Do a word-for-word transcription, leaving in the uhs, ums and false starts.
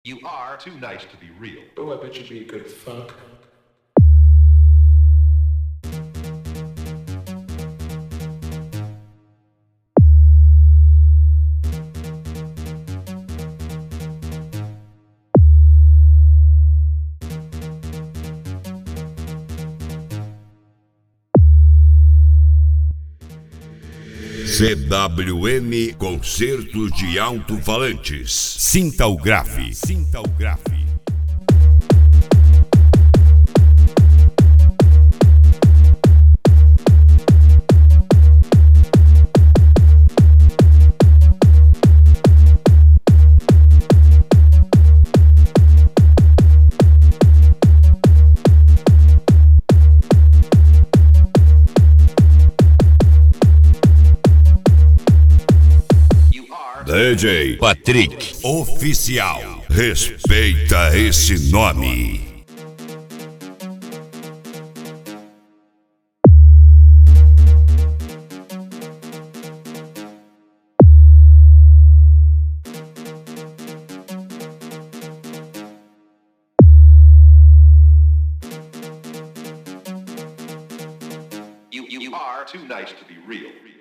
You are too nice to be real. Oh, I bet you'd be a good fuck. C W M Concertos de Alto-Falantes. Sinta o grave. Sinta o grave. D J Patrick Oficial. Respeita esse nome. You, you are too nice to be real.